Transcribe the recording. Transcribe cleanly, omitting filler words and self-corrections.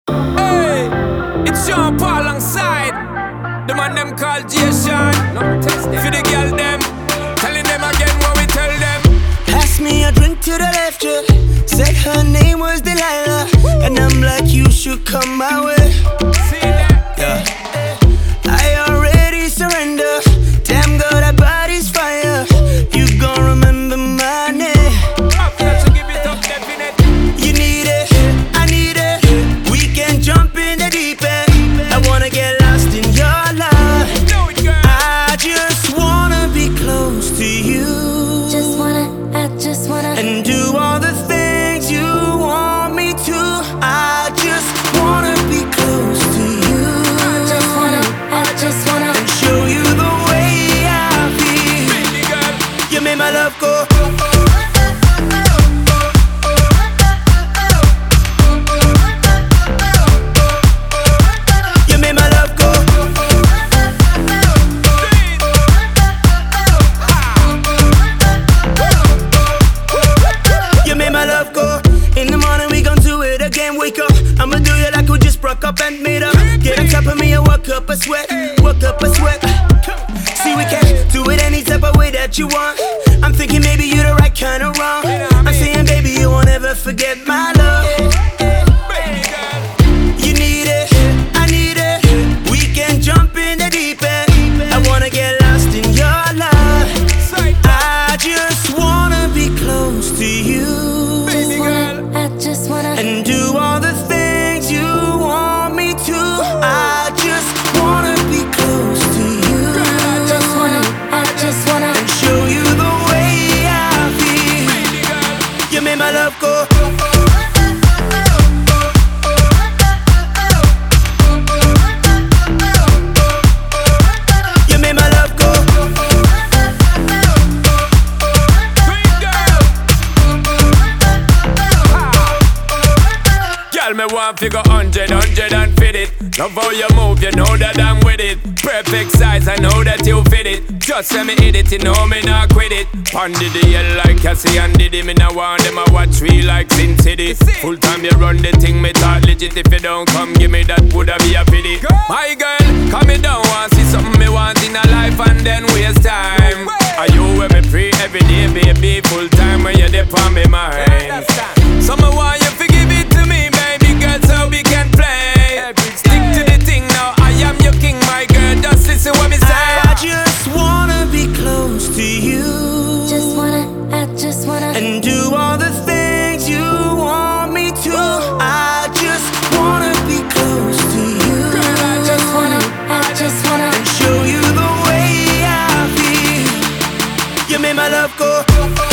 Hey, it's Sean Paul alongside the man them called Jason. For the girl them, telling them again what we tell them. Pass me a drink to the left, yeah. Said her name was Delilah, and I'm like, you should come my way. See that? Yeah. I already surrender. Damn girl, that body's fire. You gon' remember my name. After to give it up, definite. You need it, I need it. We can jump in the deep end. I wanna get lost in your love. Know it, girl. I just wanna be close to you. I just wanna And do all the things you want me to. I just wanna be close to you. I just wanna And show you the way I feel. Baby girl, You made my love go. You made my love go. You made my love go. In the morning we gon' do it again. Wake up, I'ma do you like we just broke up and made up. Get on top of me and work up a sweat. Work up a sweat. See, we can do it any type of way that you want. I'm thinking maybe you're the right kind of wrong. I'm saying, baby, you won't ever forget my love. baby girl. You need it, I need it. We can jump in the deep end. I wanna get lost in your love. Sight, I just wanna be close to you. baby girl. I just wanna And do all the things you want me to. I just wanna be close to you. I just wanna And show you the way I feel. Baby girl, You made my love go. You made my love go. green girl. Girl, me want figure 100 and fit it. Love how you move, you know that I'm with it. Perfect size, I know that you fit it. Just let me hit it, you know me not quit it. Pondy the hell like Cassie and Diddy. Me now want them a watch me like Sin City. Full time you run the thing, me talk legit. If you don't come, give me that, woulda be a pity. My girl, come me down, want see something me want in a life and then waste time. Are you with me free every day, baby? Full time when you're there on me mind. So me want you forgive it to me, baby girl, so we can play. Stick to the thing now, I am your king, my girl. Just listen what me say. I just wanna be close to you. I just wanna And do all the things you want me to. I just wanna be close to you. I just wanna And show you the way I feel. You made my love go.